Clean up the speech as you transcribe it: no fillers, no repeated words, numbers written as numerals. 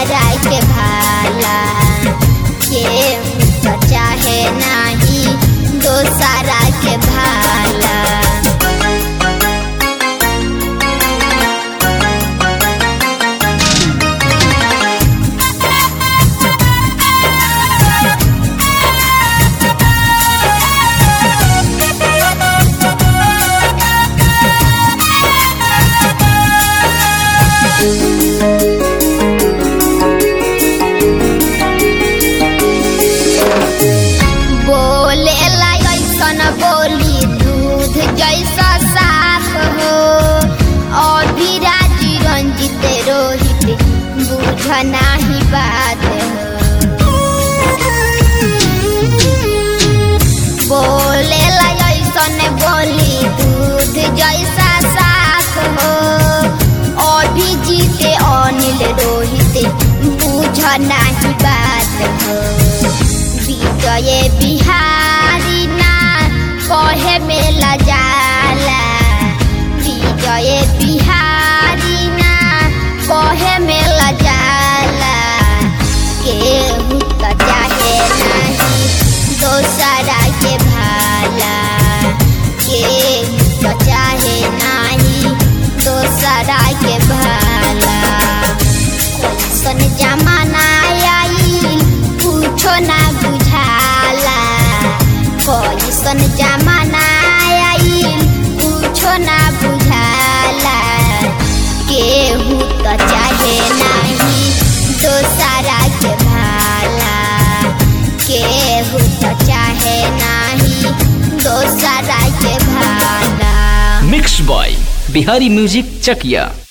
दोसरा के भाला केहू तो चाहे नाही दोसरा के भाला। बोलेला ऐसन बोली दूध जैसा साफ हो, अभिराज रंजित रोहित बुझ नाही बात हो। बोलेला ऐसन बोली दूध जैसा साफ हो, अभिजीत अनिल रोहित बुझ नाही बात हो। विजय बिहारी ना कहे में लजाला, विजय बिहारी ना कहे में लजाला, केहू तो चाहे नहीं दोसरा के भाला, केहू तो चाहे नहीं दोसरा के भाला। कैसन जमाना आइल कुछो ना बुझाला, कैसन जमाना आइल कुछो ना बुझाला, केहू तो चाहे नहीं दोसरा के भाला, केहू तो चाहे नहीं दोसरा के भाला। मिक्स बॉय बिहारी म्यूजिक चकिया।